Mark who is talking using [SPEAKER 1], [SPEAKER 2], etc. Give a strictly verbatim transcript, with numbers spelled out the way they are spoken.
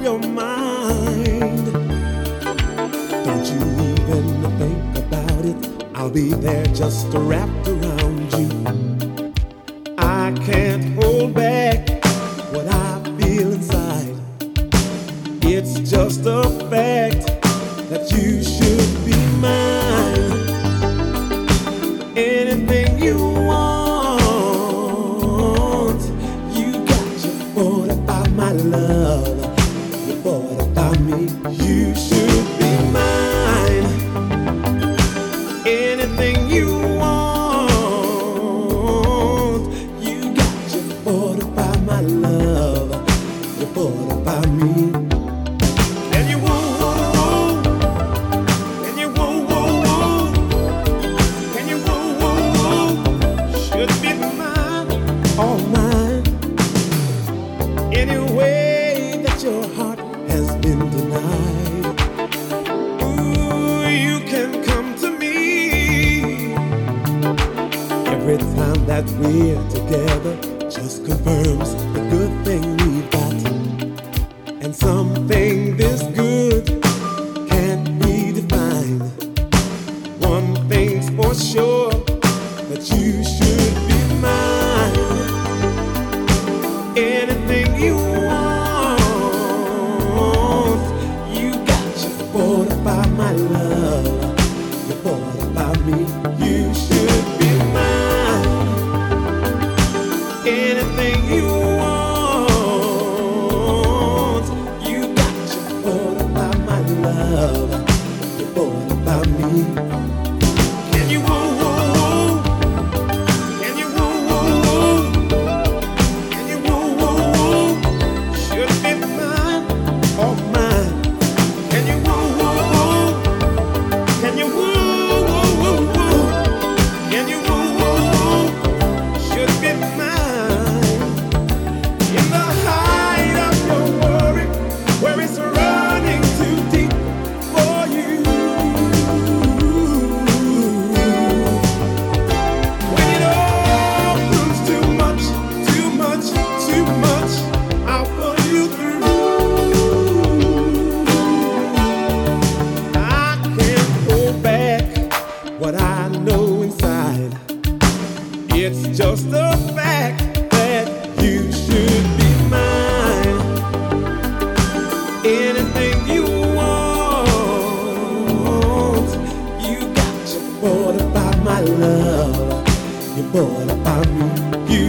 [SPEAKER 1] your mind. Don't you even think about it. I'll be there just wrapped around you. I can't hold back what I feel inside. It's just a fact that you should be mine. Anything you want, you got your thought about my love. You thought about me, you should be mine. Anything you want, you got your thought about my love. You thought about me. And you woo woo woo, and you woo woo woo, and you woo woo woo, should be mine, all mine. Any way that your heart has been denied, ooh, you can come to me. Every time that we're together just confirms the good thing we've got. And something this good can't be defined. One thing's for sure, that you should be mine. Anything you want, you got your thought about my love. You thought about me, you should be mine. Anything you want, you got your thought about my love. You thought about me. Can you woo woo woo? Can you woo woo woo? Can you woo woo woo? Should be mine, all mine. Can you woo woo woo? Can you woo woo woo woo? Can you woo woo woo? Should be mine. In the height of your worry, where it's running too deep for you. When it all proves too much, too much, too much, I'll pull you through. I can't hold back what I know inside. It's just a fact that you should be mine. Anything you want, you got your thought about my love. You thought about me, you